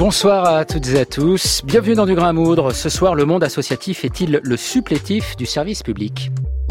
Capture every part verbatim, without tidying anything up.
Bonsoir à toutes et à tous. Bienvenue dans Du Grain à Moudre. Ce soir, le monde associatif est-il le supplétif du service public ?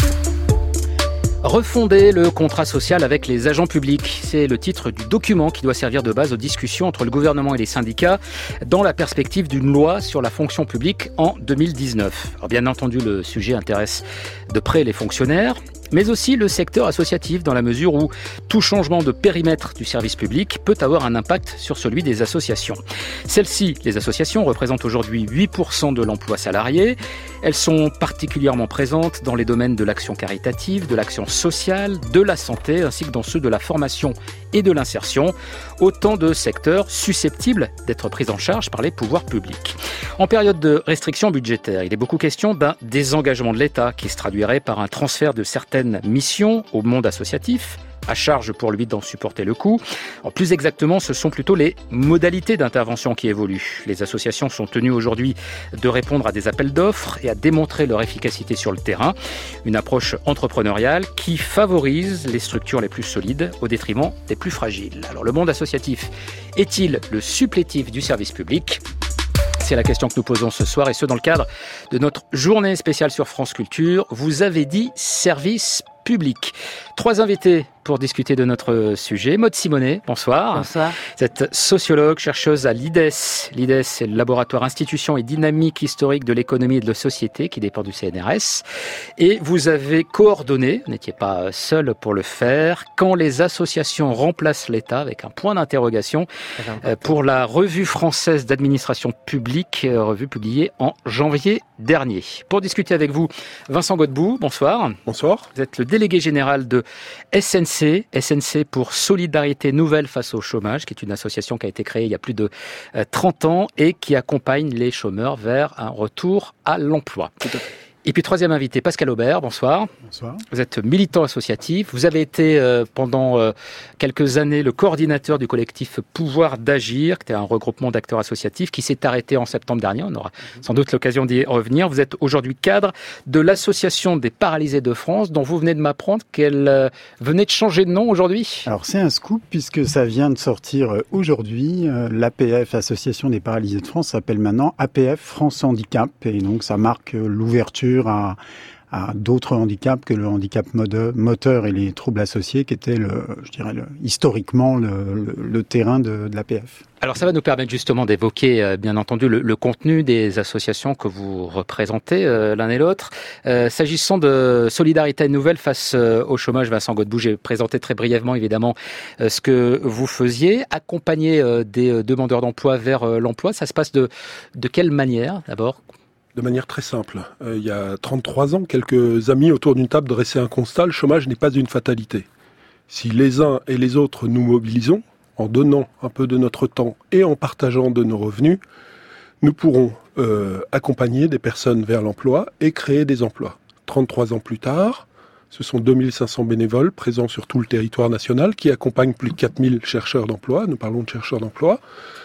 Refonder le contrat social avec les agents publics, c'est le titre du document qui doit servir de base aux discussions entre le gouvernement et les syndicats dans la perspective d'une loi sur la fonction publique en deux mille dix-neuf. Alors bien entendu, le sujet intéresse de près les fonctionnaires, mais aussi le secteur associatif dans la mesure où tout changement de périmètre du service public peut avoir un impact sur celui des associations. Celles-ci, les associations, représentent aujourd'hui huit pour cent de l'emploi salarié. Elles sont particulièrement présentes dans les domaines de l'action caritative, de l'action sociale, de la santé, ainsi que dans ceux de la formation et de l'insertion. Autant de secteurs susceptibles d'être pris en charge par les pouvoirs publics. En période de restrictions budgétaires, il est beaucoup question d'un désengagement de l'État qui se traduirait par un transfert de certaines missions au monde associatif, à charge pour lui d'en supporter le coût. Alors, plus exactement, ce sont plutôt les modalités d'intervention qui évoluent. Les associations sont tenues aujourd'hui de répondre à des appels d'offres et à démontrer leur efficacité sur le terrain. Une approche entrepreneuriale qui favorise les structures les plus solides au détriment des plus fragiles. Alors, le monde associatif est-il le supplétif du service public ? C'est la question que nous posons ce soir, et ce dans le cadre de notre journée spéciale sur France Culture. Vous avez dit service public. Trois invités pour discuter de notre sujet. Maude Simonet, bonsoir. Bonsoir. Vous êtes sociologue, chercheuse à l'I D E S. L'I D E S, c'est le laboratoire Institutions et Dynamique historique de l'économie et de la société qui dépend du C N R S. Et vous avez coordonné, vous n'étiez pas seul pour le faire, quand les associations remplacent l'État, avec un point d'interrogation, pour la revue française d'administration publique, revue publiée en janvier dernier. Pour discuter avec vous, Vincent Godbout, bonsoir. Bonsoir. Vous êtes le délégué général de S N C, S N C pour Solidarité Nouvelle face au chômage, qui est une association qui a été créée il y a plus de trente ans et qui accompagne les chômeurs vers un retour à l'emploi. Tout à fait. Et puis troisième invité, Pascal Aubert, bonsoir. Bonsoir. Vous êtes militant associatif, vous avez été euh, pendant euh, quelques années le coordinateur du collectif Pouvoir d'Agir, qui était un regroupement d'acteurs associatifs qui s'est arrêté en septembre dernier, on aura sans doute l'occasion d'y revenir. Vous êtes aujourd'hui cadre de l'Association des paralysés de France, dont vous venez de m'apprendre qu'elle euh, venait de changer de nom aujourd'hui. Alors c'est un scoop puisque ça vient de sortir aujourd'hui. Euh, L'A P F, Association des paralysés de France, s'appelle maintenant A P F France Handicap, et donc ça marque euh, l'ouverture à, à d'autres handicaps que le handicap moteur et les troubles associés, qui étaient le, je dirais le, historiquement le, le, le terrain de, de l'A P F. Alors ça va nous permettre justement d'évoquer, euh, bien entendu, le, le contenu des associations que vous représentez euh, l'un et l'autre. Euh, s'agissant de Solidarité Nouvelle face euh, au chômage, Vincent Godbout, j'ai présenté très brièvement évidemment euh, ce que vous faisiez. Accompagner euh, des euh, demandeurs d'emploi vers euh, l'emploi, ça se passe de, de quelle manière d'abord ? De manière très simple. Euh, il y a trente-trois ans, quelques amis autour d'une table dressaient un constat: le chômage n'est pas une fatalité. Si les uns et les autres nous mobilisons, en donnant un peu de notre temps et en partageant de nos revenus, nous pourrons euh, accompagner des personnes vers l'emploi et créer des emplois. trente-trois ans plus tard, ce sont deux mille cinq cents bénévoles présents sur tout le territoire national qui accompagnent plus de quatre mille chercheurs d'emploi, nous parlons de chercheurs d'emploi,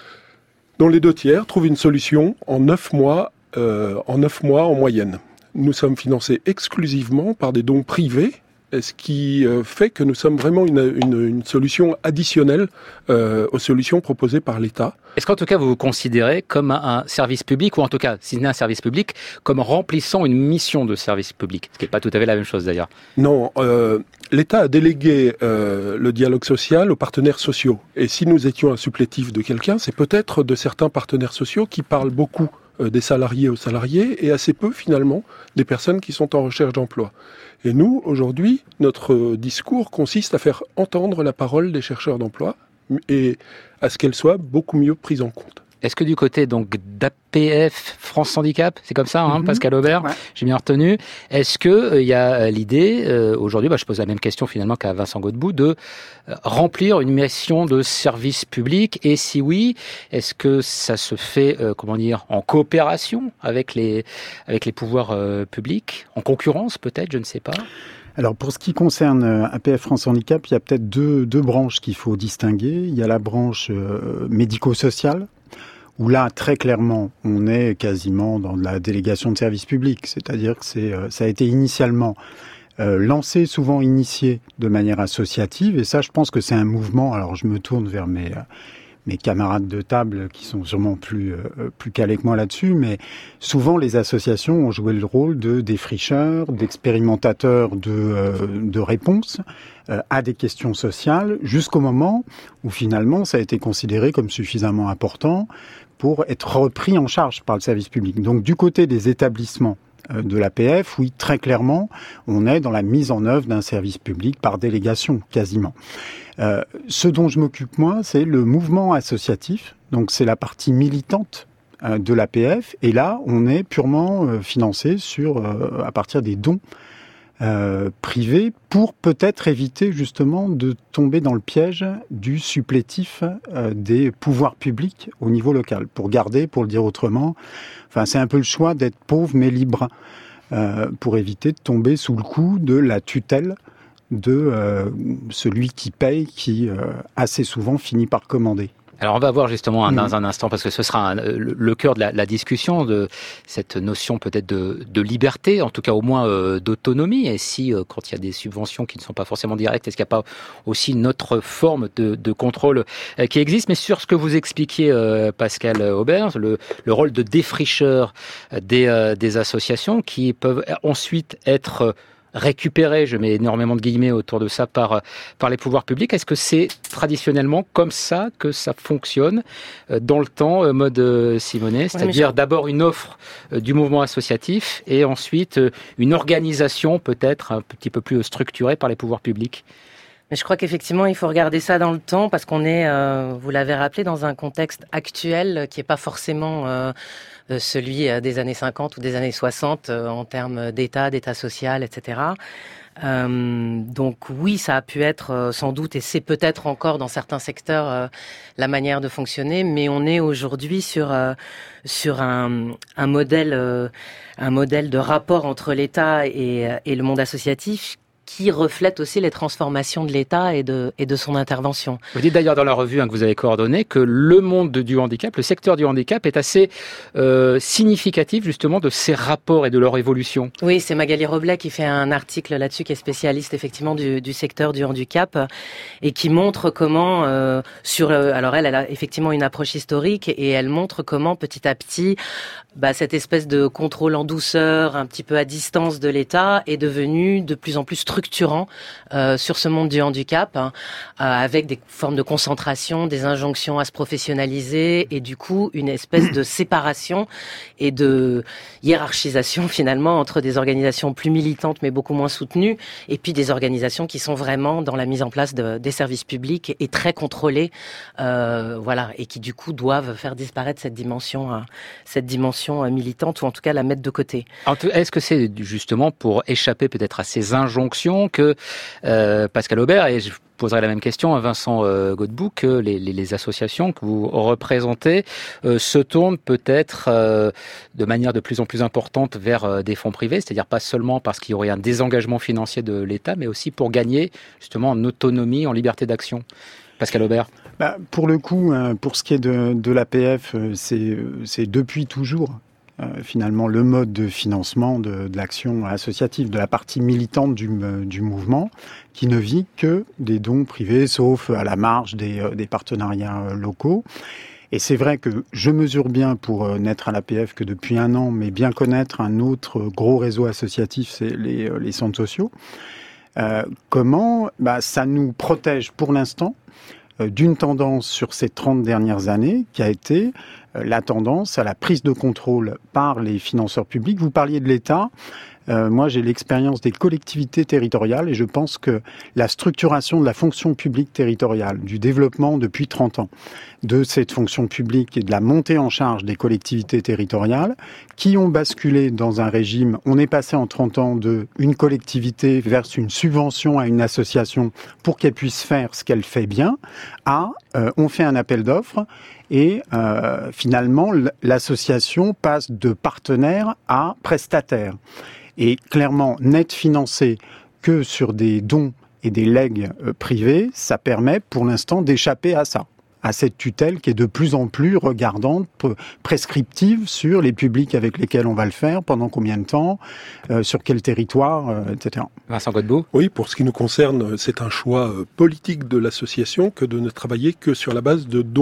dont les deux tiers trouvent une solution en neuf mois Euh, en neuf mois en moyenne. Nous sommes financés exclusivement par des dons privés, ce qui euh, fait que nous sommes vraiment une, une, une solution additionnelle euh, aux solutions proposées par l'État. Est-ce qu'en tout cas vous vous considérez comme un service public, ou en tout cas, si ce n'est un service public, comme remplissant une mission de service public ? Ce qui n'est pas tout à fait la même chose d'ailleurs. Non, euh, l'État a délégué euh, le dialogue social aux partenaires sociaux. Et si nous étions un supplétif de quelqu'un, c'est peut-être de certains partenaires sociaux qui parlent beaucoup des salariés aux salariés et assez peu finalement des personnes qui sont en recherche d'emploi. Et nous, aujourd'hui, notre discours consiste à faire entendre la parole des chercheurs d'emploi et à ce qu'elle soit beaucoup mieux prise en compte. Est-ce que du côté donc d'A P F France Handicap, c'est comme ça, hein, mm-hmm. Pascal Aubert, ouais. J'ai bien retenu, est-ce que il euh, y a l'idée, euh, aujourd'hui, bah, je pose la même question finalement qu'à Vincent Godbout, de euh, remplir une mission de service public, et si oui, est-ce que ça se fait, euh, comment dire, en coopération avec les, avec les pouvoirs euh, publics, en concurrence peut-être, je ne sais pas? Alors pour ce qui concerne A P F France Handicap, il y a peut-être deux, deux branches qu'il faut distinguer. Il y a la branche euh, médico-sociale, où là, très clairement, on est quasiment dans de la délégation de service public. C'est-à-dire que c'est, ça a été initialement euh, lancé, souvent initié de manière associative. Et ça, je pense que c'est un mouvement. Alors, je me tourne vers mes, mes camarades de table qui sont sûrement plus, euh, plus calés que moi là-dessus, mais souvent les associations ont joué le rôle de défricheurs, d'expérimentateurs de, euh, de réponses euh, à des questions sociales, jusqu'au moment où finalement ça a été considéré comme suffisamment important pour être repris en charge par le service public. Donc du côté des établissements de l'A P F, oui, très clairement, on est dans la mise en œuvre d'un service public par délégation, quasiment. Euh, ce dont je m'occupe, moi, c'est le mouvement associatif, donc c'est la partie militante euh, de l'A P F, et là, on est purement euh, financé sur, euh, à partir des dons euh, privés, pour peut-être éviter justement de tomber dans le piège du supplétif euh, des pouvoirs publics au niveau local, pour garder, pour le dire autrement, enfin, c'est un peu le choix d'être pauvre mais libre, euh, pour éviter de tomber sous le coup de la tutelle de euh, celui qui paye, qui euh, assez souvent finit par commander. Alors on va voir justement un, mmh. dans un instant, parce que ce sera un, le, le cœur de la, la discussion, de cette notion peut-être de, de liberté, en tout cas au moins euh, d'autonomie. Et si euh, quand il y a des subventions qui ne sont pas forcément directes, est-ce qu'il n'y a pas aussi une autre forme de, de contrôle euh, qui existe? Mais sur ce que vous expliquiez, euh, Pascal Aubert, le, le rôle de défricheur des, euh, des associations qui peuvent ensuite être euh, récupéré, je mets énormément de guillemets autour de ça, par, par les pouvoirs publics. Est-ce que c'est traditionnellement comme ça que ça fonctionne dans le temps, mode Simonet, c'est-à-dire ouais, d'abord une offre du mouvement associatif et ensuite une organisation peut-être un petit peu plus structurée par les pouvoirs publics? Mais je crois qu'effectivement, il faut regarder ça dans le temps parce qu'on est, euh, vous l'avez rappelé, dans un contexte actuel qui n'est pas forcément euh, celui des années cinquante ou des années soixante euh, en termes d'État, d'État social, et cetera. Euh, donc oui, ça a pu être euh, sans doute, et c'est peut-être encore dans certains secteurs euh, la manière de fonctionner, mais on est aujourd'hui sur euh, sur un, un modèle euh, un modèle de rapport entre l'État et, et le monde associatif qui reflète aussi les transformations de l'État et de, et de son intervention. Vous dites d'ailleurs dans la revue hein, que vous avez coordonné que le monde du handicap, le secteur du handicap est assez euh, significatif justement de ces rapports et de leur évolution. Oui, c'est Magali Roblet qui fait un article là-dessus, qui est spécialiste effectivement du, du secteur du handicap et qui montre comment, euh, sur, euh, alors elle, elle a effectivement une approche historique et elle montre comment petit à petit, bah, cette espèce de contrôle en douceur, un petit peu à distance de l'État est devenu de plus en plus structuré structurant euh, sur ce monde du handicap, hein, euh, avec des formes de concentration, des injonctions à se professionnaliser et du coup une espèce de séparation et de hiérarchisation finalement entre des organisations plus militantes mais beaucoup moins soutenues et puis des organisations qui sont vraiment dans la mise en place de, des services publics et très contrôlées, euh, voilà, et qui du coup doivent faire disparaître cette dimension, euh, cette dimension euh, militante ou en tout cas la mettre de côté. Est-ce que c'est justement pour échapper peut-être à ces injonctions que euh, Pascal Aubert, et je poserai la même question à Vincent euh, Godbout, que les, les, les associations que vous représentez euh, se tournent peut-être euh, de manière de plus en plus importante vers euh, des fonds privés, c'est-à-dire pas seulement parce qu'il y aurait un désengagement financier de l'État, mais aussi pour gagner justement en autonomie, en liberté d'action. Pascal Aubert. Bah, pour le coup, pour ce qui est de, de l'A P F, c'est, c'est depuis toujours Euh, finalement le mode de financement de, de l'action associative, de la partie militante du, du mouvement, qui ne vit que des dons privés, sauf à la marge des, des partenariats locaux. Et c'est vrai que je mesure bien, pour n'être à l'A P F que depuis un an, mais bien connaître un autre gros réseau associatif, c'est les, les centres sociaux. Euh, comment bah, ça nous protège pour l'instant euh, d'une tendance sur ces trente dernières années qui a été la tendance à la prise de contrôle par les financeurs publics. Vous parliez de l'État. Euh, moi, j'ai l'expérience des collectivités territoriales et je pense que la structuration de la fonction publique territoriale, du développement depuis trente ans de cette fonction publique et de la montée en charge des collectivités territoriales qui ont basculé dans un régime, on est passé en trente ans de une collectivité vers une subvention à une association pour qu'elle puisse faire ce qu'elle fait bien, à euh, on fait un appel d'offres et euh, finalement l'association passe de partenaire à prestataire. Et clairement, n'être financé que sur des dons et des legs euh, privés, ça permet pour l'instant d'échapper à ça, à cette tutelle qui est de plus en plus regardante, prescriptive sur les publics avec lesquels on va le faire, pendant combien de temps, euh, sur quel territoire, euh, et cetera. Vincent Godbout. Oui, pour ce qui nous concerne, c'est un choix politique de l'association que de ne travailler que sur la base de dons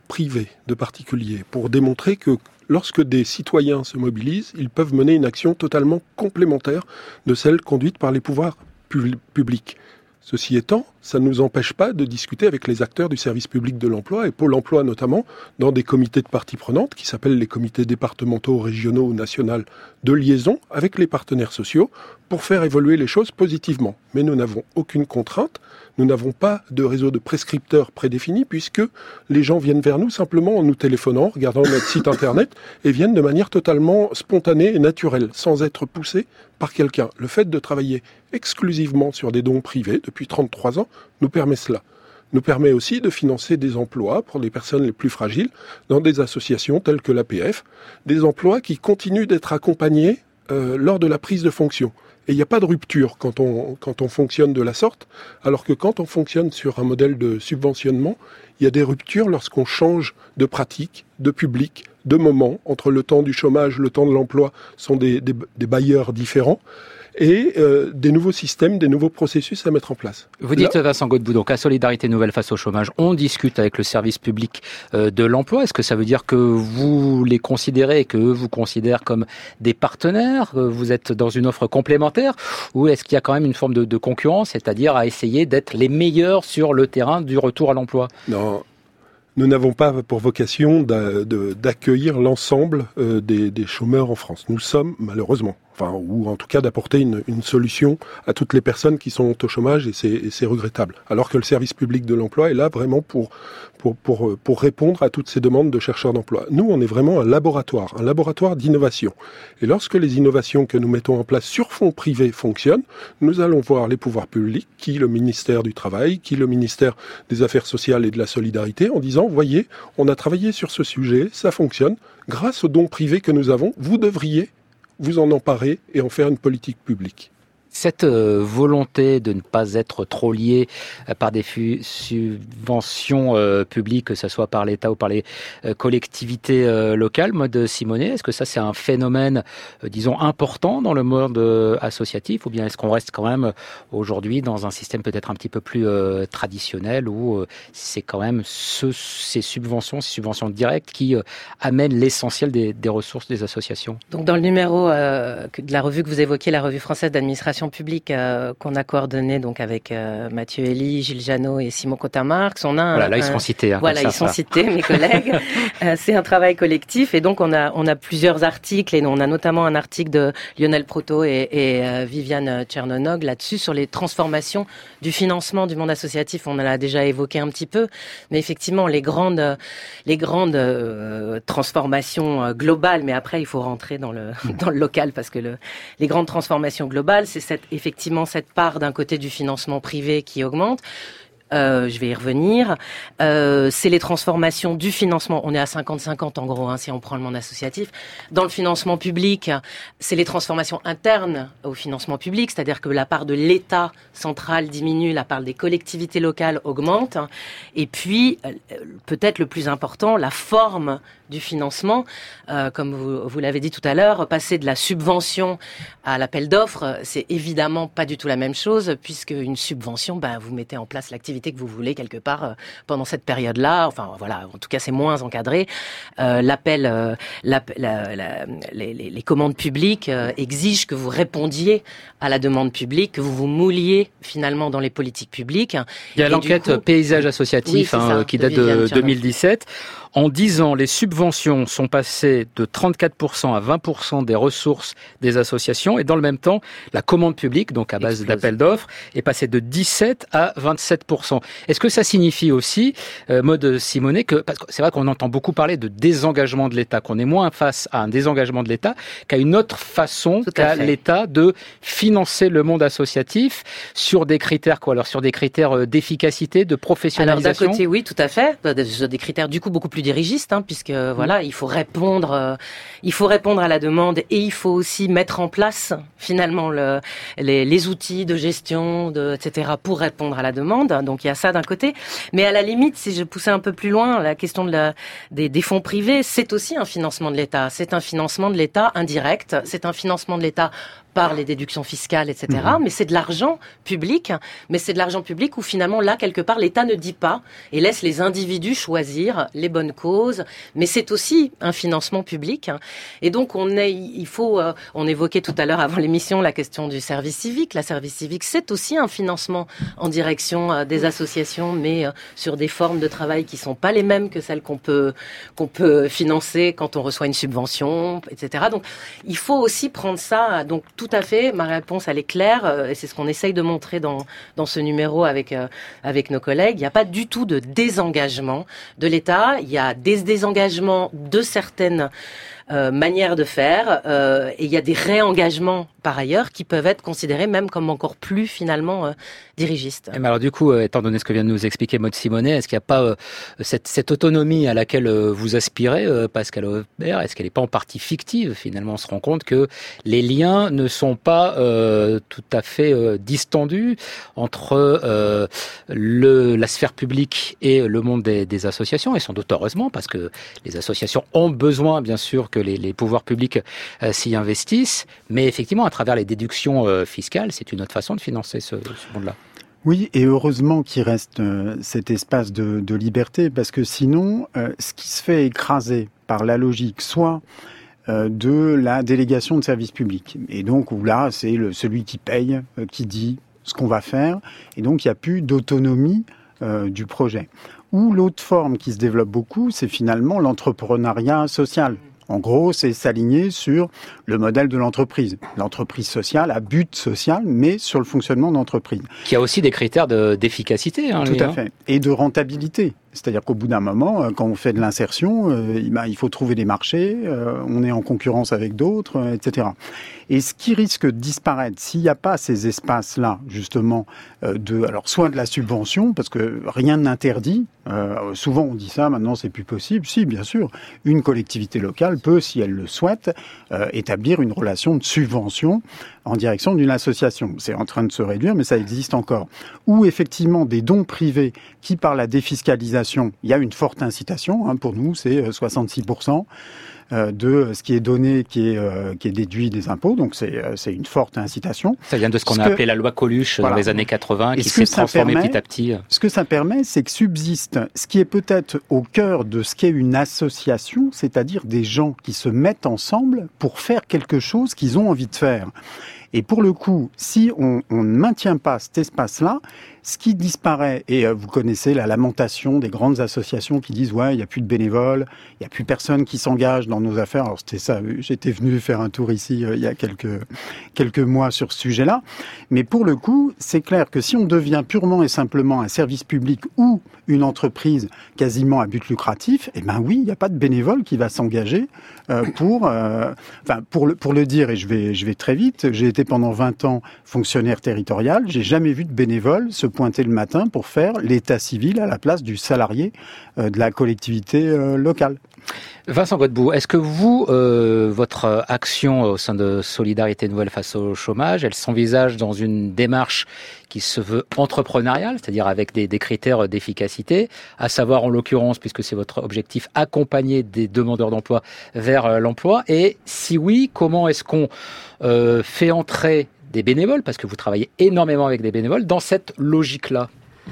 privés, de particuliers, pour démontrer que lorsque des citoyens se mobilisent, ils peuvent mener une action totalement complémentaire de celle conduite par les pouvoirs pub- publics. Ceci étant, ça ne nous empêche pas de discuter avec les acteurs du service public de l'emploi et Pôle emploi notamment, dans des comités de parties prenantes qui s'appellent les comités départementaux, régionaux ou nationaux de liaison avec les partenaires sociaux pour faire évoluer les choses positivement. Mais nous n'avons aucune contrainte, nous n'avons pas de réseau de prescripteurs prédéfinis puisque les gens viennent vers nous simplement en nous téléphonant, regardant notre site internet et viennent de manière totalement spontanée et naturelle, sans être poussés par quelqu'un. Le fait de travailler exclusivement sur des dons privés depuis trente-trois ans nous permet cela. Nous permet aussi de financer des emplois pour les personnes les plus fragiles dans des associations telles que l'A P F, des emplois qui continuent d'être accompagnés euh, lors de la prise de fonction. Et il n'y a pas de rupture quand on, quand on fonctionne de la sorte, alors que quand on fonctionne sur un modèle de subventionnement, il y a des ruptures lorsqu'on change de pratique, de public, de moment. Entre le temps du chômage, le temps de l'emploi sont des, des, des bailleurs différents. Et euh, des nouveaux systèmes, des nouveaux processus à mettre en place. Vous dites, Là, Vincent Godbout, donc à Solidarité Nouvelle face au chômage, on discute avec le service public euh, de l'emploi. Est-ce que ça veut dire que vous les considérez et qu'eux vous considèrent comme des partenaires, que vous êtes dans une offre complémentaire, ou est-ce qu'il y a quand même une forme de, de concurrence, c'est-à-dire à essayer d'être les meilleurs sur le terrain du retour à l'emploi ? Non. Nous n'avons pas pour vocation d'a, de, d'accueillir l'ensemble euh, des, des chômeurs en France. Nous sommes, malheureusement, enfin, ou en tout cas d'apporter une, une solution à toutes les personnes qui sont au chômage, et c'est, et c'est regrettable. Alors que le service public de l'emploi est là vraiment pour, pour, pour, pour répondre à toutes ces demandes de chercheurs d'emploi. Nous, on est vraiment un laboratoire, un laboratoire d'innovation. Et lorsque les innovations que nous mettons en place sur fonds privés fonctionnent, nous allons voir les pouvoirs publics, qui le ministère du Travail, qui le ministère des Affaires sociales et de la Solidarité, en disant, voyez, on a travaillé sur ce sujet, ça fonctionne, grâce aux dons privés que nous avons, vous devriez vous en emparer et en faire une politique publique. Cette euh, volonté de ne pas être trop lié euh, par des fu- subventions euh, publiques, que ce soit par l'État ou par les euh, collectivités euh, locales, Maude Simonet, est-ce que ça c'est un phénomène, euh, disons, important dans le monde euh, associatif, ou bien est-ce qu'on reste quand même euh, aujourd'hui dans un système peut-être un petit peu plus euh, traditionnel où euh, c'est quand même ce, ces subventions, ces subventions directes qui euh, amènent l'essentiel des, des ressources des associations ? Donc dans le numéro euh, de la revue que vous évoquiez, la revue française d'administration public euh, qu'on a coordonné donc avec euh, Mathieu Elie, Gilles Janot et Simon Cotin-Marx. On a un, voilà, là ils un, sont cités. Hein, voilà, ça, ils sont ça. cités, mes collègues. euh, c'est un travail collectif et donc on a on a plusieurs articles et on a notamment un article de Lionel Proto et, et euh, Viviane Tchernonog là-dessus sur les transformations du financement du monde associatif. On en a déjà évoqué un petit peu, mais effectivement les grandes les grandes euh, transformations euh, globales. Mais après il faut rentrer dans le dans le local parce que le, les grandes transformations globales, c'est cette, effectivement cette part d'un côté du financement privé qui augmente. Euh, je vais y revenir. Euh, c'est les transformations du financement. On est à cinquante cinquante en gros, hein, si on prend le monde associatif. Dans le financement public, c'est les transformations internes au financement public, c'est-à-dire que la part de l'État central diminue, la part des collectivités locales augmente. Et puis, peut-être le plus important, la forme du financement, euh, comme vous, vous l'avez dit tout à l'heure, passer de la subvention à l'appel d'offres, c'est évidemment pas du tout la même chose, puisque une subvention, ben, vous mettez en place l'activité que vous voulez quelque part euh, pendant cette période-là. Enfin, voilà, en tout cas, c'est moins encadré. Euh, l'appel, euh, l'appel la, la, les, les, les commandes publiques euh, exigent que vous répondiez à la demande publique, que vous vous mouliez finalement dans les politiques publiques. Il y a Et l'enquête coup, Paysage associatif oui, hein, ça, qui date de, de deux mille dix-sept. En dix ans, les subventions sont passées de trente-quatre pour cent à vingt pour cent des ressources des associations et dans le même temps, la commande publique, donc à base Explose. d'appel d'offres, est passée de dix-sept à vingt-sept pour cent. Est-ce que ça signifie aussi, euh, Maude Simonet, que parce que c'est vrai qu'on entend beaucoup parler de désengagement de l'État, qu'on est moins face à un désengagement de l'État qu'à une autre façon qu'a l'État de financer le monde associatif sur des critères quoi Alors sur des critères d'efficacité, de professionnalisation. Alors d'un côté, oui, tout à fait, des critères du coup beaucoup plus dirigiste, hein, puisque voilà, il faut répondre, euh, il faut répondre à la demande et il faut aussi mettre en place finalement le, les, les outils de gestion, de, et cetera pour répondre à la demande. Donc il y a ça d'un côté, mais à la limite, si je poussais un peu plus loin, la question de la, des, des fonds privés, c'est aussi un financement de l'État. C'est un financement de l'État indirect. C'est un financement de l'État par les déductions fiscales, et cetera. Mmh. Mais c'est de l'argent public, mais c'est de l'argent public où finalement, là, quelque part, l'État ne dit pas et laisse les individus choisir les bonnes une cause, mais c'est aussi un financement public. Et donc, on est, il faut, euh, on évoquait tout à l'heure avant l'émission la question du service civique. La service civique, c'est aussi un financement en direction euh, des associations, mais euh, sur des formes de travail qui sont pas les mêmes que celles qu'on peut qu'on peut financer quand on reçoit une subvention, et cetera. Donc, il faut aussi prendre ça. Donc, tout à fait, ma réponse, elle est claire, euh, et c'est ce qu'on essaye de montrer dans dans ce numéro avec euh, avec nos collègues. Il n'y a pas du tout de désengagement de l'État. Il y a des désengagements de certaines euh, manières de faire, euh, et il y a des réengagements par ailleurs qui peuvent être considérés même comme encore plus finalement euh, dirigistes. Et alors du coup, euh, étant donné ce que vient de nous expliquer Maud Simonet, est-ce qu'il n'y a pas euh, cette, cette autonomie à laquelle euh, vous aspirez, euh, Pascal Aubert, est-ce qu'elle n'est pas en partie fictive? Finalement, on se rend compte que les liens ne sont pas euh, tout à fait euh, distendus entre euh, le, la sphère publique et le monde des, des associations, et sans doute heureusement, parce que les associations ont besoin, bien sûr, que les, les pouvoirs publics euh, s'y investissent, mais effectivement, à travers les déductions euh, fiscales, c'est une autre façon de financer ce, ce monde-là. Oui, et heureusement qu'il reste euh, cet espace de, de liberté, parce que sinon, euh, ce qui se fait écraser par la logique, soit euh, de la délégation de services publics, et donc où là, c'est le, celui qui paye, euh, qui dit ce qu'on va faire, et donc il n'y a plus d'autonomie euh, du projet. Ou l'autre forme qui se développe beaucoup, c'est finalement l'entrepreneuriat social. En gros, c'est s'aligner sur le modèle de l'entreprise. L'entreprise sociale à but social, mais sur le fonctionnement d'entreprise. Qui a aussi des critères de, d'efficacité. Hein, Tout lui, à hein. fait. Et de rentabilité. C'est-à-dire qu'au bout d'un moment, quand on fait de l'insertion, euh, ben, il faut trouver des marchés, euh, on est en concurrence avec d'autres, euh, et cetera. Et ce qui risque de disparaître, s'il n'y a pas ces espaces-là, justement, euh, de, alors soit de la subvention, parce que rien n'interdit, euh, souvent on dit ça, maintenant c'est plus possible. Si, bien sûr, une collectivité locale peut, si elle le souhaite, euh, établir une relation de subvention en direction d'une association. C'est en train de se réduire, mais ça existe encore. Ou effectivement des dons privés qui, par la défiscalisation, il y a une forte incitation, hein, pour nous c'est soixante-six pour cent de ce qui est donné, qui est, euh, qui est déduit des impôts, donc c'est, c'est une forte incitation. Ça vient de ce qu'on ce a que, appelé la loi Coluche voilà. dans les années quatre-vingts, qui ce s'est transformée permet, petit à petit. Ce que ça permet, c'est que subsiste ce qui est peut-être au cœur de ce qu'est une association, c'est-à-dire des gens qui se mettent ensemble pour faire quelque chose qu'ils ont envie de faire. Et pour le coup, si on, on ne maintient pas cet espace-là, ce qui disparaît, et euh, vous connaissez la lamentation des grandes associations qui disent « ouais, il n'y a plus de bénévoles, il n'y a plus personne qui s'engage dans nos affaires ». Alors c'était ça, j'étais venu faire un tour ici euh, il y a quelques, quelques mois sur ce sujet-là. Mais pour le coup, c'est clair que si on devient purement et simplement un service public ou une entreprise quasiment à but lucratif, eh ben oui, il n'y a pas de bénévole qui va s'engager euh, pour... Euh, enfin, pour le, pour le dire, et je vais, je vais très vite, j'ai été pendant vingt ans fonctionnaire territorial, j'ai jamais vu de bénévole se pointer le matin pour faire l'état civil à la place du salarié euh, de la collectivité euh, locale. Vincent Godbout, est-ce que vous, euh, votre action au sein de Solidarité Nouvelle face au chômage, elle s'envisage dans une démarche qui se veut entrepreneuriale, c'est-à-dire avec des, des critères d'efficacité, à savoir en l'occurrence, puisque c'est votre objectif, accompagner des demandeurs d'emploi vers euh, l'emploi, et si oui, comment est-ce qu'on euh, fait entrer des bénévoles, parce que vous travaillez énormément avec des bénévoles, dans cette logique-là?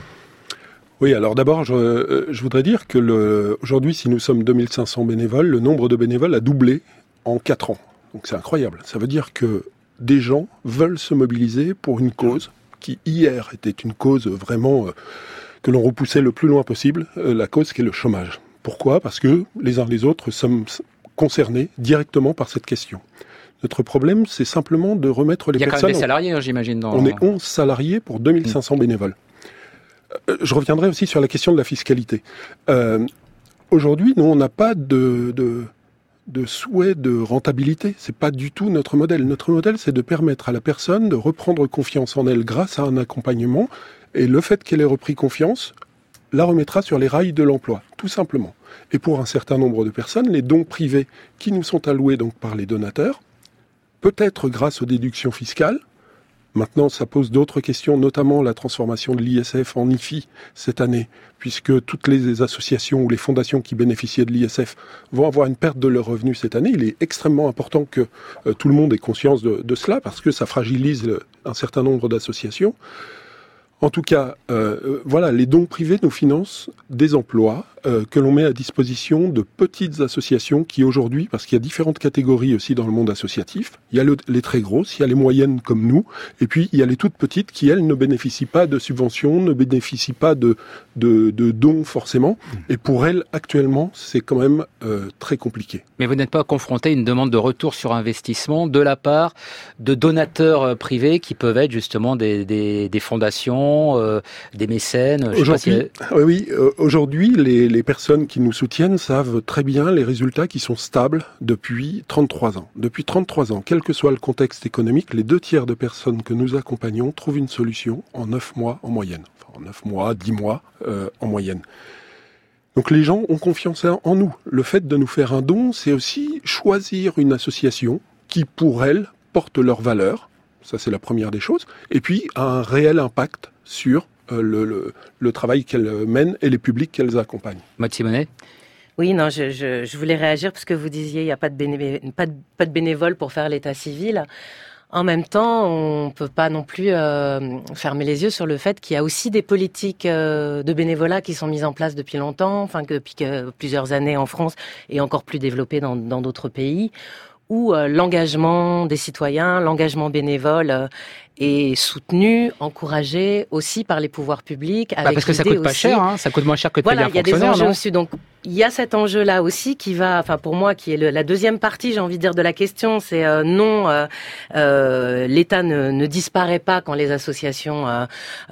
Oui, alors d'abord, je, euh, je voudrais dire que le, aujourd'hui, si nous sommes deux mille cinq cents bénévoles, le nombre de bénévoles a doublé en quatre ans. Donc c'est incroyable. Ça veut dire que des gens veulent se mobiliser pour une cause qui, hier, était une cause vraiment euh, que l'on repoussait le plus loin possible, euh, la cause qui est le chômage. Pourquoi ? Parce que les uns les autres sommes concernés directement par cette question. Notre problème, c'est simplement de remettre les personnes... Il y a quand même des salariés, hein, j'imagine. Dans... On est onze salariés pour deux mille cinq cents mmh. bénévoles. Euh, je reviendrai aussi sur la question de la fiscalité. Euh, aujourd'hui, nous, on n'a pas de, de, de souhait de rentabilité. C'est pas du tout notre modèle. Notre modèle, c'est de permettre à la personne de reprendre confiance en elle grâce à un accompagnement. Et le fait qu'elle ait repris confiance la remettra sur les rails de l'emploi, tout simplement. Et pour un certain nombre de personnes, les dons privés qui nous sont alloués donc par les donateurs, peut-être grâce aux déductions fiscales. Maintenant, ça pose d'autres questions, notamment la transformation de l'I S F en I F I cette année, puisque toutes les associations ou les fondations qui bénéficiaient de l'I S F vont avoir une perte de leurs revenus cette année. Il est extrêmement important que euh, tout le monde ait conscience de, de cela, parce que ça fragilise le, un certain nombre d'associations. En tout cas, euh, voilà, les dons privés nous financent des emplois euh, que l'on met à disposition de petites associations qui aujourd'hui, parce qu'il y a différentes catégories aussi dans le monde associatif, il y a le, les très grosses, il y a les moyennes comme nous, et puis il y a les toutes petites qui, elles, ne bénéficient pas de subventions, ne bénéficient pas de, de, de dons forcément, et pour elles, actuellement, c'est quand même euh, très compliqué. Mais vous n'êtes pas confronté à une demande de retour sur investissement de la part de donateurs privés qui peuvent être justement des, des, des fondations, Euh, des mécènes. Je aujourd'hui, sais pas si... oui, euh, aujourd'hui, les, les personnes qui nous soutiennent savent très bien les résultats qui sont stables depuis trente-trois ans. Depuis trente-trois ans, quel que soit le contexte économique, les deux tiers de personnes que nous accompagnons trouvent une solution en neuf mois en moyenne. Enfin, en neuf mois, dix mois euh, en moyenne. Donc les gens ont confiance en nous. Le fait de nous faire un don, c'est aussi choisir une association qui, pour elles, porte leurs valeurs. Ça, c'est la première des choses. Et puis, a un réel impact sur euh, le, le, le travail qu'elles mènent et les publics qu'elles accompagnent. Maud Simonet ? Oui, non, je, je, je voulais réagir parce que vous disiez il n'y a pas de, béné- pas, de, pas de bénévoles pour faire l'état civil. En même temps, on ne peut pas non plus euh, fermer les yeux sur le fait qu'il y a aussi des politiques euh, de bénévolat qui sont mises en place depuis longtemps, enfin que depuis que plusieurs années en France et encore plus développées dans, dans d'autres pays, où euh, l'engagement des citoyens, l'engagement bénévole euh, est soutenu, encouragé aussi par les pouvoirs publics. Avec bah parce que ça coûte aussi... pas cher, hein, ça coûte moins cher que de voilà, payer un fonctionnaire. Voilà, il y a des enjeux non aussi. Donc, il y a cet enjeu-là aussi qui va, enfin pour moi, qui est le, la deuxième partie, j'ai envie de dire, de la question, c'est euh, non, euh, euh, l'État ne, ne disparaît pas quand les associations euh,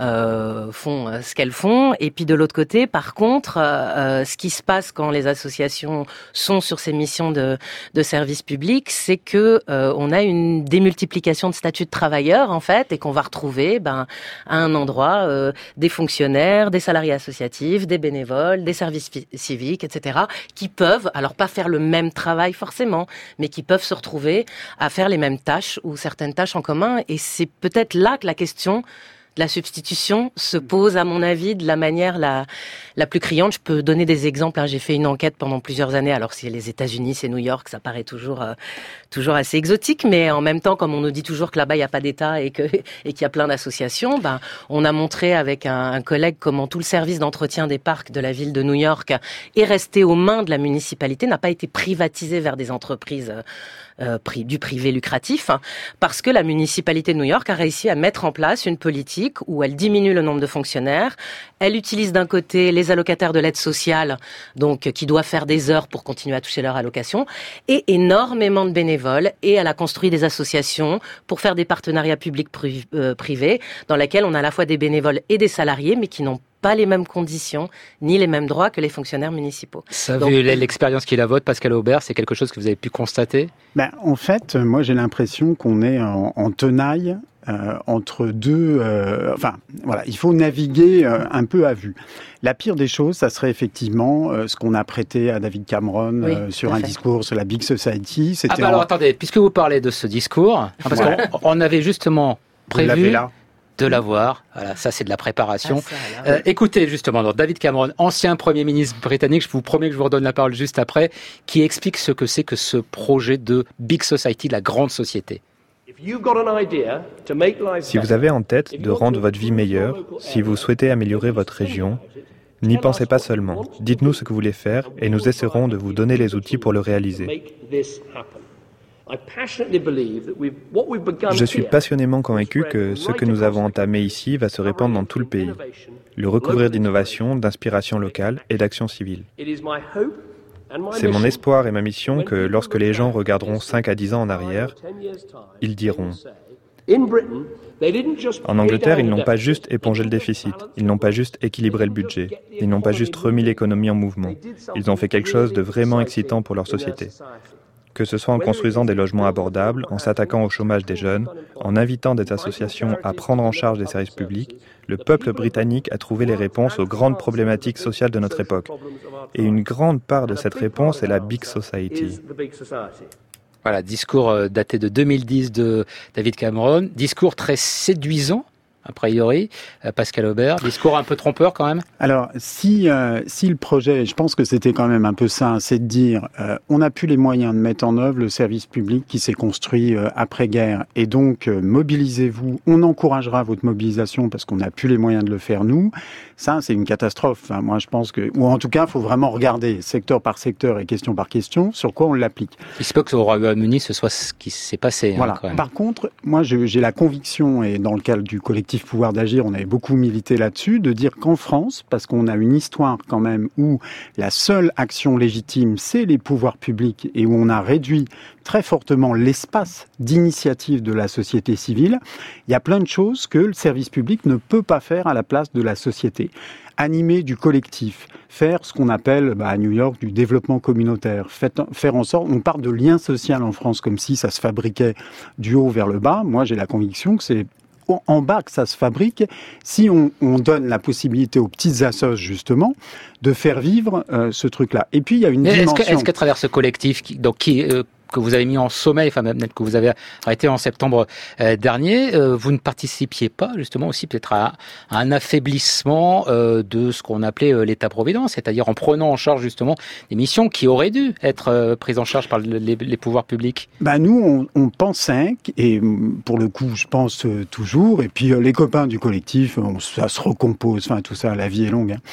euh, font ce qu'elles font. Et puis de l'autre côté, par contre, euh, ce qui se passe quand les associations sont sur ces missions de, de service public, c'est que euh, on a une démultiplication de statuts de travailleurs en fait, et qu'on va retrouver, ben, à un endroit euh, des fonctionnaires, des salariés associatifs, des bénévoles, des services fi- civiques, et cetera, qui peuvent, alors pas faire le même travail forcément, mais qui peuvent se retrouver à faire les mêmes tâches ou certaines tâches en commun. Et c'est peut-être là que la question de la substitution se pose, à mon avis, de la manière la, la plus criante. Je peux donner des exemples. Hein. J'ai fait une enquête pendant plusieurs années. Alors, c'est les États-Unis, c'est New York, ça paraît toujours, euh, toujours assez exotique. Mais en même temps, comme on nous dit toujours que là-bas, il n'y a pas d'État et, que, et qu'il y a plein d'associations, ben, on a montré avec un, un collègue comment tout le service d'entretien des parcs de la ville de New York est resté aux mains de la municipalité, n'a pas été privatisé vers des entreprises Euh, pri- du privé lucratif, hein, parce que la municipalité de New York a réussi à mettre en place une politique où elle diminue le nombre de fonctionnaires, elle utilise d'un côté les allocataires de l'aide sociale, donc qui doivent faire des heures pour continuer à toucher leur allocation, et énormément de bénévoles, et elle a construit des associations pour faire des partenariats publics-privés, dans lesquels on a à la fois des bénévoles et des salariés, mais qui n'ont pas les mêmes conditions, ni les mêmes droits que les fonctionnaires municipaux. Ça, Donc, vu l'expérience qui est la vôtre, Pascal Aubert, c'est quelque chose que vous avez pu constater ? Ben, en fait, moi j'ai l'impression qu'on est en, en tenaille euh, entre deux... Euh, enfin, voilà, il faut naviguer euh, un peu à vue. La pire des choses, ça serait effectivement euh, ce qu'on a prêté à David Cameron oui, euh, sur un fait. discours sur la Big Society. Ah C'était bah alors en... attendez, puisque vous parlez de ce discours, hein, parce Ouais. qu'on on avait justement Vous l'avez prévu là. de l'avoir. Voilà, ça c'est de la préparation. Ah, ça, alors. Euh, écoutez justement, donc, David Cameron, ancien Premier ministre britannique, je vous promets que je vous redonne la parole juste après, qui explique ce que c'est que ce projet de Big Society, la grande société. Si vous avez en tête de rendre votre vie meilleure, si vous souhaitez améliorer votre région, n'y pensez pas seulement. Dites-nous ce que vous voulez faire et nous essaierons de vous donner les outils pour le réaliser. Je suis passionnément convaincu que ce que nous avons entamé ici va se répandre dans tout le pays, le recouvrir d'innovation, d'inspiration locale et d'action civile. C'est mon espoir et ma mission que lorsque les gens regarderont cinq à dix ans en arrière, ils diront « En Angleterre, ils n'ont pas juste épongé le déficit, ils n'ont pas juste équilibré le budget, ils n'ont pas juste remis l'économie en mouvement, ils ont fait quelque chose de vraiment excitant pour leur société. » Que ce soit en construisant des logements abordables, en s'attaquant au chômage des jeunes, en invitant des associations à prendre en charge des services publics, le peuple britannique a trouvé les réponses aux grandes problématiques sociales de notre époque. Et une grande part de cette réponse est la Big Society. Voilà, discours daté de deux mille dix de David Cameron, discours très séduisant, a priori. Euh, Pascal Aubert, discours un peu trompeur quand même. Alors, si, euh, si le projet, je pense que c'était quand même un peu ça, c'est de dire, euh, on n'a plus les moyens de mettre en œuvre le service public qui s'est construit euh, après-guerre, et donc euh, mobilisez-vous, on encouragera votre mobilisation parce qu'on n'a plus les moyens de le faire nous. Ça, c'est une catastrophe. Enfin, moi, je pense que, ou en tout cas, il faut vraiment regarder secteur par secteur et question par question sur quoi on l'applique. Il se peut que au Royaume-Uni, ce soit ce qui s'est passé. Voilà. Hein, quand même. Par contre, moi, je, j'ai la conviction, et dans le cadre du collectif Pouvoir d'agir, on avait beaucoup milité là-dessus, de dire qu'en France, parce qu'on a une histoire quand même où la seule action légitime, c'est les pouvoirs publics, et où on a réduit très fortement l'espace d'initiative de la société civile, il y a plein de choses que le service public ne peut pas faire à la place de la société. Animer du collectif, faire ce qu'on appelle bah, à New York du développement communautaire, Faites, faire en sorte, on parle de lien social en France comme si ça se fabriquait du haut vers le bas. Moi, j'ai la conviction que c'est en bas que ça se fabrique, si on, on donne la possibilité aux petites assos, justement, de faire vivre euh, ce truc-là. Et puis, il y a une Mais dimension... Est-ce, que, est-ce qu'à travers ce collectif, qui, donc, qui, euh, que vous avez mis en sommeil, enfin même que vous avez arrêté en septembre euh, dernier, euh, vous ne participiez pas justement aussi peut-être à, à un affaiblissement euh, de ce qu'on appelait euh, l'État-providence, c'est-à-dire en prenant en charge justement des missions qui auraient dû être euh, prises en charge par les, les pouvoirs publics? Bah nous, on, on pensait, et pour le coup, je pense euh, toujours, et puis euh, les copains du collectif, on, ça se recompose, enfin tout ça, la vie est longue, hein.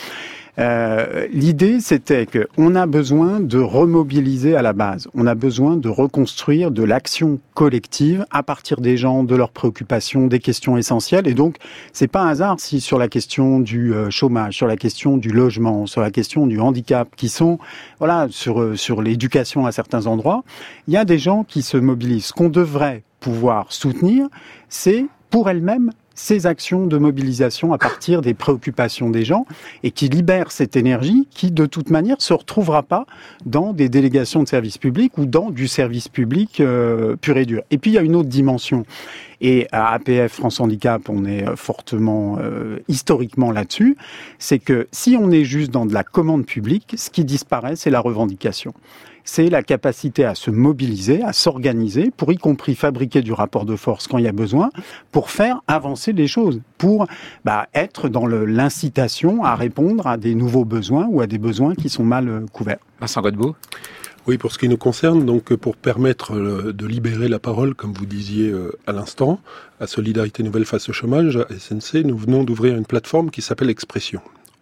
Euh, l'idée, c'était qu'on a besoin de remobiliser à la base. On a besoin de reconstruire de l'action collective à partir des gens, de leurs préoccupations, des questions essentielles. Et donc, c'est pas un hasard si sur la question du chômage, sur la question du logement, sur la question du handicap, qui sont, voilà, sur, sur l'éducation à certains endroits, il y a des gens qui se mobilisent. Ce qu'on devrait pouvoir soutenir, c'est pour elles-mêmes ces actions de mobilisation à partir des préoccupations des gens et qui libèrent cette énergie qui, de toute manière, se retrouvera pas dans des délégations de service public ou dans du service public euh, pur et dur. Et puis, il y a une autre dimension. Et à A P F France Handicap, on est fortement euh, historiquement là-dessus. C'est que si on est juste dans de la commande publique, ce qui disparaît, c'est la revendication. C'est la capacité à se mobiliser, à s'organiser, pour y compris fabriquer du rapport de force quand il y a besoin, pour faire avancer les choses, pour bah, être dans le, l'incitation à répondre à des nouveaux besoins ou à des besoins qui sont mal euh, couverts. Vincent Godbout. Oui, pour ce qui nous concerne, donc pour permettre de libérer la parole, comme vous disiez à l'instant, à Solidarité Nouvelle face au chômage, à S N C, nous venons d'ouvrir une plateforme qui s'appelle Expression.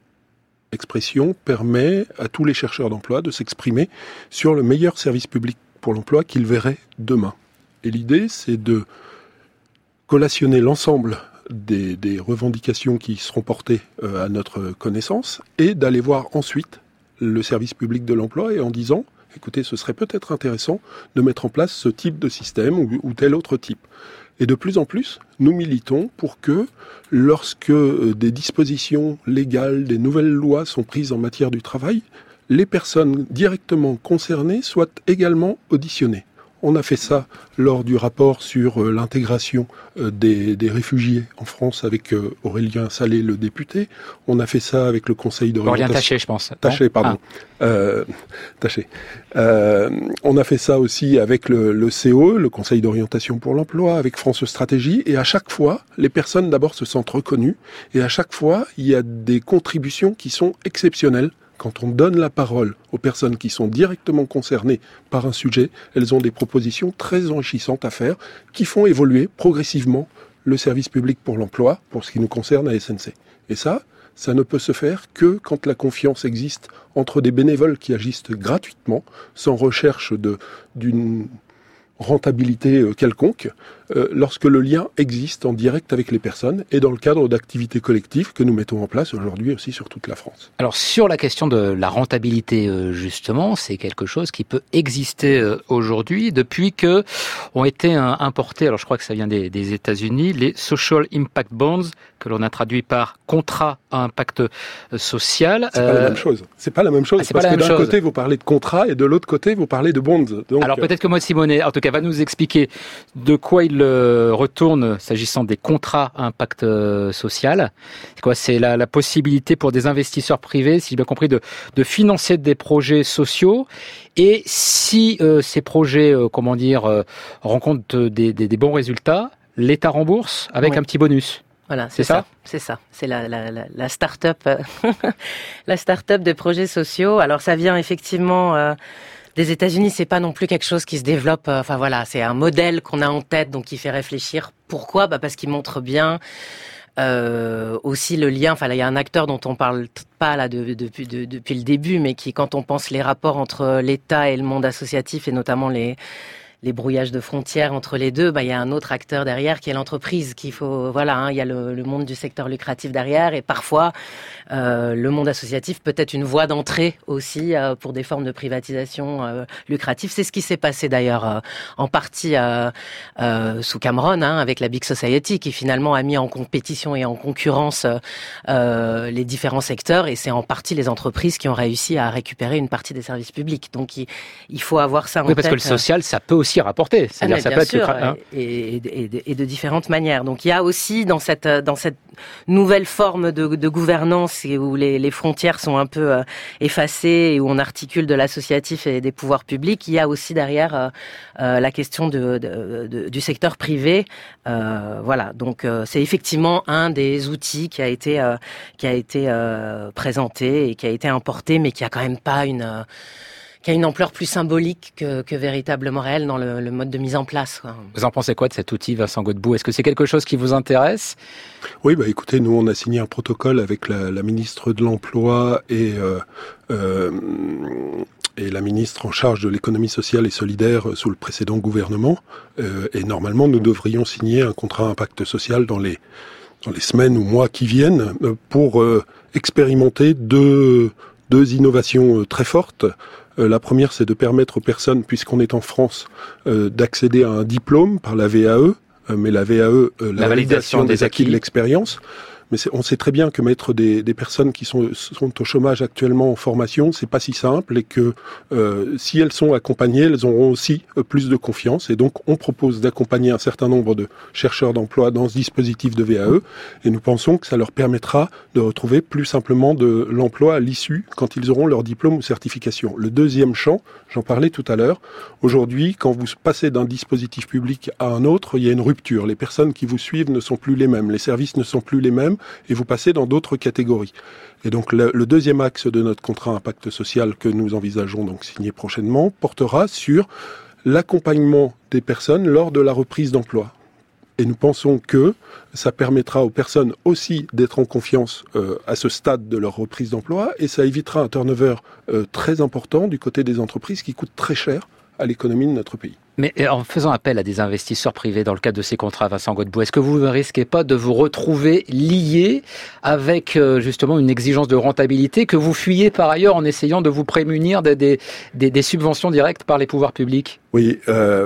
Expression permet à tous les chercheurs d'emploi de s'exprimer sur le meilleur service public pour l'emploi qu'ils verraient demain. Et l'idée, c'est de collationner l'ensemble des, des revendications qui seront portées à notre connaissance et d'aller voir ensuite le service public de l'emploi et en disant « Écoutez, ce serait peut-être intéressant de mettre en place ce type de système ou, ou tel autre type ». Et de plus en plus, nous militons pour que, lorsque des dispositions légales, des nouvelles lois sont prises en matière du travail, les personnes directement concernées soient également auditionnées. On a fait ça lors du rapport sur euh, l'intégration euh, des, des réfugiés en France avec euh, Aurélien Salé, le député. On a fait ça avec le Conseil d'orientation. Aurélien Taché, je pense. Taché, pardon. Ah. Euh, Taché. Euh, on a fait ça aussi avec le, le C O E, le Conseil d'orientation pour l'emploi, avec France Stratégie. Et à chaque fois, les personnes d'abord se sentent reconnues. Et à chaque fois, il y a des contributions qui sont exceptionnelles. Quand on donne la parole aux personnes qui sont directement concernées par un sujet, elles ont des propositions très enrichissantes à faire qui font évoluer progressivement le service public pour l'emploi, pour ce qui nous concerne à S N C. Et ça, ça ne peut se faire que quand la confiance existe entre des bénévoles qui agissent gratuitement, sans recherche de, d'une rentabilité quelconque, euh, lorsque le lien existe en direct avec les personnes et dans le cadre d'activités collectives que nous mettons en place aujourd'hui aussi sur toute la France. Alors sur la question de la rentabilité justement, c'est quelque chose qui peut exister aujourd'hui depuis que ont été importés, alors je crois que ça vient des, des États-Unis, les Social Impact Bonds, que l'on a traduit par contrat à impact social. C'est euh... pas la même chose. C'est pas la même chose ah, parce que d'un chose. côté vous parlez de contrat et de l'autre côté vous parlez de bonds. Donc... Alors peut-être que Maud Simonet, en tout cas, va nous expliquer de quoi il retourne s'agissant des contrats à impact social. C'est quoi ? C'est la, la possibilité pour des investisseurs privés, si j'ai bien compris, de, de financer des projets sociaux. Et si euh, ces projets, euh, comment dire, euh, rencontrent des, des, des bons résultats, l'État rembourse avec oui. un petit bonus. Voilà, c'est, c'est ça, ça C'est ça. C'est la, la, la, la start-up, la start-up des projets sociaux. Alors, ça vient effectivement euh, des États-Unis. C'est pas non plus quelque chose qui se développe. Euh, enfin voilà, c'est un modèle qu'on a en tête, donc qui fait réfléchir. Pourquoi ? Bah parce qu'il montre bien. Euh, aussi le lien, enfin là il y a un acteur dont on parle pas là de, de, de, de, depuis le début, mais qui, quand on pense les rapports entre l'État et le monde associatif, et notamment les les brouillages de frontières entre les deux, bah il y a un autre acteur derrière qui est l'entreprise, qu'il faut, voilà, hein, il y a le, le monde du secteur lucratif derrière, et parfois euh, le monde associatif peut être une voie d'entrée aussi euh, pour des formes de privatisation euh, lucrative. C'est ce qui s'est passé d'ailleurs euh, en partie euh, euh, sous Cameron, hein, avec la Big Society, qui finalement a mis en compétition et en concurrence euh, les différents secteurs, et c'est en partie les entreprises qui ont réussi à récupérer une partie des services publics. Donc il, il faut avoir ça en tête. Oui, parce que le social, ça peut aussi rapporter. C'est-à-dire, ah, ça bien peut sûr, être... Hein. et, et, et, de, et de différentes manières. Donc il y a aussi dans cette dans cette nouvelle forme de, de gouvernance où les, les frontières sont un peu euh, effacées et où on articule de l'associatif et des pouvoirs publics, il y a aussi derrière euh, euh, la question de, de, de, du secteur privé. Euh, voilà. Donc euh, c'est effectivement un des outils qui a été euh, qui a été euh, présenté et qui a été importé, mais qui a quand même pas une euh, qui a une ampleur plus symbolique que, que véritablement réelle dans le, le mode de mise en place, quoi. Vous en pensez quoi de cet outil, Vincent Godbout ? Est-ce que c'est quelque chose qui vous intéresse ? Oui, bah écoutez, nous on a signé un protocole avec la, la ministre de l'Emploi et euh, euh, et la ministre en charge de l'économie sociale et solidaire sous le précédent gouvernement. Euh, et normalement, nous devrions signer un contrat impact social dans les dans les semaines ou mois qui viennent pour euh, expérimenter deux deux innovations très fortes. Euh, la première, c'est de permettre aux personnes, puisqu'on est en France, euh, d'accéder à un diplôme par la V A E, euh, mais la V A E, euh, la, la validation, validation des, des acquis de l'expérience. Mais c'est, on sait très bien que mettre des, des personnes qui sont, sont au chômage actuellement en formation, c'est pas si simple, et que euh, si elles sont accompagnées, elles auront aussi euh, plus de confiance. Et donc, on propose d'accompagner un certain nombre de chercheurs d'emploi dans ce dispositif de V A E, et nous pensons que ça leur permettra de retrouver plus simplement de l'emploi à l'issue quand ils auront leur diplôme ou certification. Le deuxième champ, j'en parlais tout à l'heure, aujourd'hui, quand vous passez d'un dispositif public à un autre, il y a une rupture. Les personnes qui vous suivent ne sont plus les mêmes, les services ne sont plus les mêmes, et vous passez dans d'autres catégories. Et donc le, le deuxième axe de notre contrat impact social que nous envisageons donc signer prochainement portera sur l'accompagnement des personnes lors de la reprise d'emploi. Et nous pensons que ça permettra aux personnes aussi d'être en confiance euh, à ce stade de leur reprise d'emploi, et ça évitera un turnover euh, très important du côté des entreprises qui coûte très cher à l'économie de notre pays. Mais en faisant appel à des investisseurs privés dans le cadre de ces contrats, Vincent Godbout, est-ce que vous ne risquez pas de vous retrouver lié avec justement une exigence de rentabilité que vous fuyez par ailleurs en essayant de vous prémunir des, des, des, des subventions directes par les pouvoirs publics ? Oui, euh,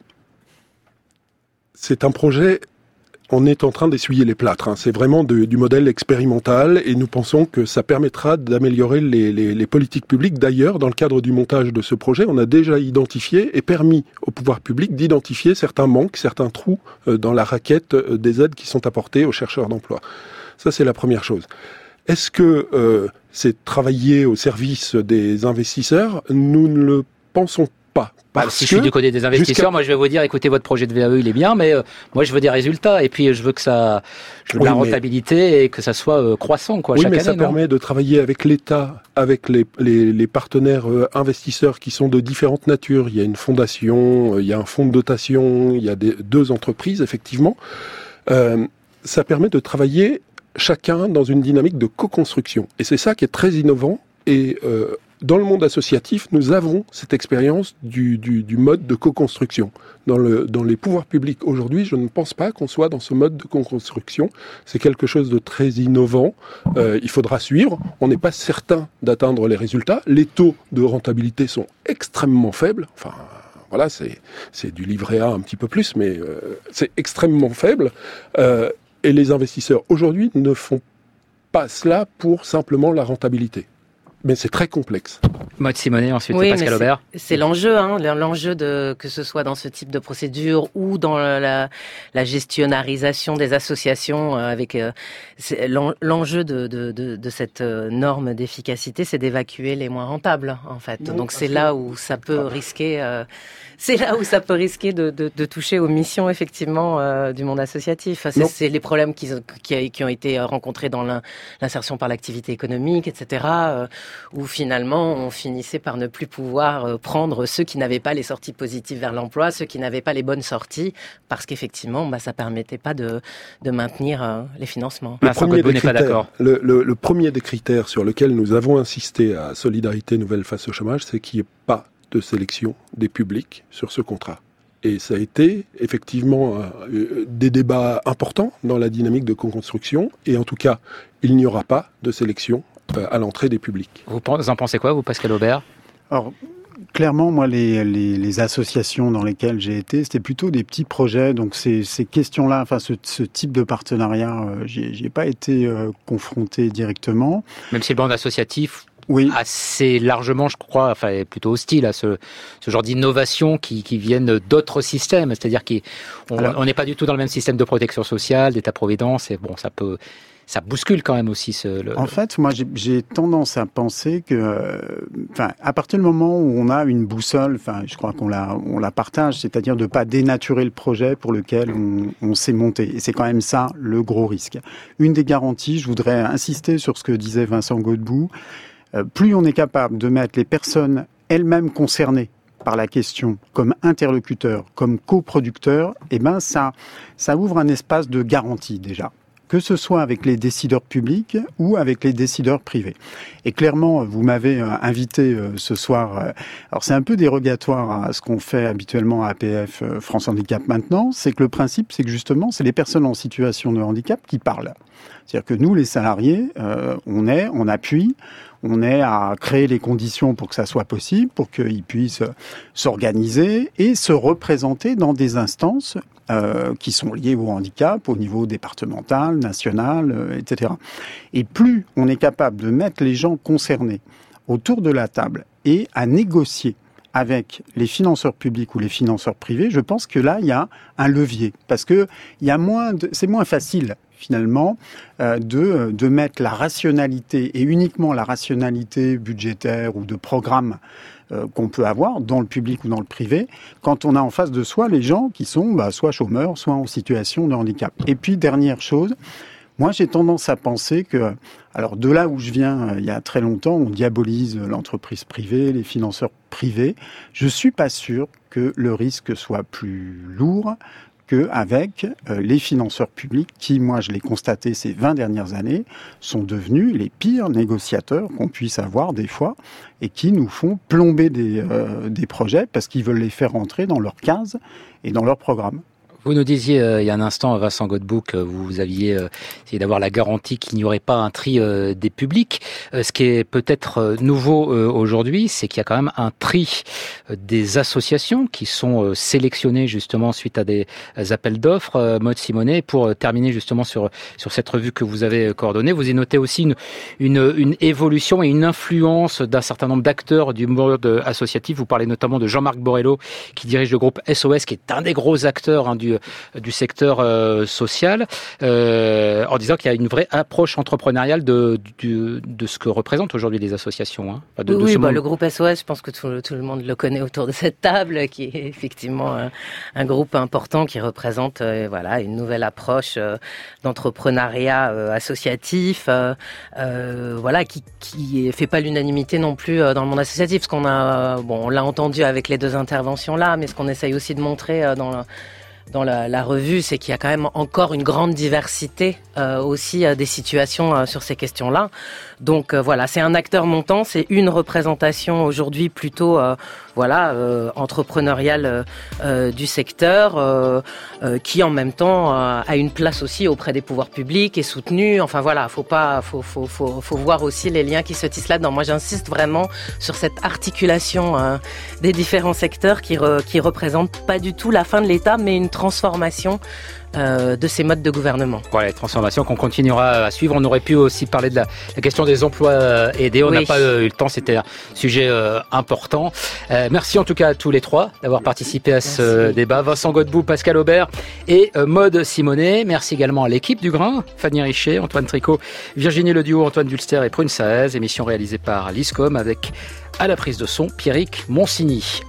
c'est un projet... On est en train d'essuyer les plâtres. Hein. C'est vraiment de, du modèle expérimental, et nous pensons que ça permettra d'améliorer les, les, les politiques publiques. D'ailleurs, dans le cadre du montage de ce projet, on a déjà identifié et permis au pouvoir public d'identifier certains manques, certains trous euh, dans la raquette euh, des aides qui sont apportées aux chercheurs d'emploi. Ça, c'est la première chose. Est-ce que euh, c'est travailler au service des investisseurs ? Nous ne le pensons pas. Pas. Bah, si je suis du côté des investisseurs, moi je vais vous dire, écoutez, votre projet de V A E, il est bien, mais euh, moi je veux des résultats, et puis je veux que ça, je veux oui, de la rentabilité mais... et que ça soit euh, croissant, quoi. Oui, chaque mais année, ça non permet de travailler avec l'État, avec les, les, les partenaires euh, investisseurs qui sont de différentes natures. Il y a une fondation, euh, il y a un fonds de dotation, il y a des, deux entreprises, effectivement. Euh, ça permet de travailler chacun dans une dynamique de co-construction. Et c'est ça qui est très innovant, et euh, dans le monde associatif, nous avons cette expérience du, du, du mode de co-construction. Dans, le, dans les pouvoirs publics aujourd'hui, je ne pense pas qu'on soit dans ce mode de co-construction. C'est quelque chose de très innovant. Euh, il faudra suivre. On n'est pas certain d'atteindre les résultats. Les taux de rentabilité sont extrêmement faibles. Enfin, voilà, c'est, c'est du livret A un petit peu plus, mais euh, c'est extrêmement faible. Euh, et les investisseurs aujourd'hui ne font pas cela pour simplement la rentabilité. mais c'est très complexe. Maud Simonet, ensuite oui, Pascal Aubert. C'est, c'est l'enjeu, hein, l'enjeu de que ce soit dans ce type de procédure ou dans la, la gestionnarisation des associations. Avec euh, c'est, l'enjeu de, de, de, de cette norme d'efficacité, c'est d'évacuer les moins rentables, en fait. Non, Donc c'est là où ça peut risquer. Euh, C'est là où ça peut risquer de, de, de toucher aux missions, effectivement, euh, du monde associatif. C'est, c'est les problèmes qui, qui, qui ont été rencontrés dans l'insertion par l'activité économique, et cetera, euh, où finalement, on finissait par ne plus pouvoir euh, prendre ceux qui n'avaient pas les sorties positives vers l'emploi, ceux qui n'avaient pas les bonnes sorties, parce qu'effectivement, bah, ça permettait pas de, de maintenir euh, les financements. Le, premier des critères, pas d'accord. Le, le, le premier des critères sur lequel nous avons insisté à Solidarité Nouvelle face au chômage, c'est qu'il n'y ait pas de sélection des publics sur ce contrat. Et ça a été effectivement euh, des débats importants dans la dynamique de co-construction, et en tout cas, il n'y aura pas de sélection euh, à l'entrée des publics. Vous en pensez quoi, vous, Pascal Aubert ? Alors, clairement, moi, les, les, les associations dans lesquelles j'ai été, c'était plutôt des petits projets. Donc, ces, ces questions-là, enfin, ce, ce type de partenariat, euh, j'y ai pas été euh, confronté directement. Même si le monde associatif... Oui. assez largement, je crois, enfin plutôt hostile à ce, ce genre d'innovation qui, qui viennent d'autres systèmes. C'est-à-dire qu'on n'est pas du tout dans le même système de protection sociale, d'État-providence, et bon, ça peut... Ça bouscule quand même aussi ce... Le, en fait, moi, j'ai, j'ai tendance à penser que, euh, enfin, à partir du moment où on a une boussole, enfin, je crois qu'on la, on la partage, c'est-à-dire de pas dénaturer le projet pour lequel on, on s'est monté. Et c'est quand même ça le gros risque. Une des garanties, je voudrais insister sur ce que disait Vincent Godbout. Euh, plus on est capable de mettre les personnes elles-mêmes concernées par la question comme interlocuteurs, comme coproducteurs, eh ben ça, ça ouvre un espace de garantie déjà, que ce soit avec les décideurs publics ou avec les décideurs privés. Et clairement, vous m'avez invité ce soir, alors c'est un peu dérogatoire à ce qu'on fait habituellement à A P F France Handicap maintenant, c'est que le principe, c'est que justement, c'est les personnes en situation de handicap qui parlent. C'est-à-dire que nous, les salariés, euh, on est, on appuie, on est à créer les conditions pour que ça soit possible, pour qu'ils puissent s'organiser et se représenter dans des instances euh, qui sont liées au handicap, au niveau départemental, national, euh, et cetera. Et plus on est capable de mettre les gens concernés autour de la table et à négocier avec les financeurs publics ou les financeurs privés, je pense que là, il y a un levier. Parce que il y a moins de, c'est moins facile finalement, euh, de, de mettre la rationalité, et uniquement la rationalité budgétaire ou de programme euh, qu'on peut avoir dans le public ou dans le privé, quand on a en face de soi les gens qui sont bah, soit chômeurs, soit en situation de handicap. Et puis, dernière chose, moi j'ai tendance à penser que, alors de là où je viens, euh, il y a très longtemps, on diabolise l'entreprise privée, les financeurs privés. Je suis pas sûr que le risque soit plus lourd qu'avec euh, les financeurs publics qui, moi je l'ai constaté ces vingt dernières années, sont devenus les pires négociateurs qu'on puisse avoir des fois et qui nous font plomber des, euh, des projets parce qu'ils veulent les faire entrer dans leur case et dans leur programme. Vous nous disiez euh, il y a un instant, Vincent Godbout, que vous aviez euh, essayé d'avoir la garantie qu'il n'y aurait pas un tri euh, des publics. Euh, ce qui est peut-être euh, nouveau euh, aujourd'hui, c'est qu'il y a quand même un tri euh, des associations qui sont euh, sélectionnées justement suite à des euh, appels d'offres. Euh, Maud Simonet, pour euh, terminer justement sur sur cette revue que vous avez coordonnée, vous y notez aussi une, une, une évolution et une influence d'un certain nombre d'acteurs du monde associatif. Vous parlez notamment de Jean-Marc Borello, qui dirige le groupe S O S, qui est un des gros acteurs hein, du du secteur euh, social, euh, en disant qu'il y a une vraie approche entrepreneuriale de, de, de ce que représentent aujourd'hui les associations. Hein, de, oui, de ce bah, monde. Le groupe S O S, je pense que tout, tout le monde le connaît autour de cette table, qui est effectivement un, un groupe important qui représente euh, voilà, une nouvelle approche euh, d'entrepreneuriat euh, associatif, euh, euh, voilà, qui qui fait pas l'unanimité non plus euh, dans le monde associatif, parce qu'on a, bon, on l'a entendu avec les deux interventions là, mais ce qu'on essaye aussi de montrer euh, dans le dans la, la revue, c'est qu'il y a quand même encore une grande diversité euh, aussi euh, des situations euh, sur ces questions-là. Donc euh, voilà, c'est un acteur montant, c'est une représentation aujourd'hui plutôt euh, voilà euh, entrepreneuriale euh, du secteur, euh, euh, qui en même temps euh, a une place aussi auprès des pouvoirs publics, est soutenue. Enfin voilà, faut pas, faut faut faut, faut voir aussi les liens qui se tissent là-dedans. Moi, j'insiste vraiment sur cette articulation euh, des différents secteurs qui re, qui représentent pas du tout la fin de l'État, mais une transformation Euh, de ces modes de gouvernement. Voilà, les transformations qu'on continuera à suivre. On aurait pu aussi parler de la, la question des emplois aidés. On n'a oui. pas eu le temps, c'était un sujet euh, important. Euh, merci en tout cas à tous les trois d'avoir participé à ce merci. débat. Vincent Godbout, Pascal Aubert et euh, Maude Simonet. Merci également à l'équipe du Grain, Fanny Richet, Antoine Tricot, Virginie Leduo, Antoine Dulster et Prune Saez. Émission réalisée par l'ISCOM avec à la prise de son Pierrick Monsigny.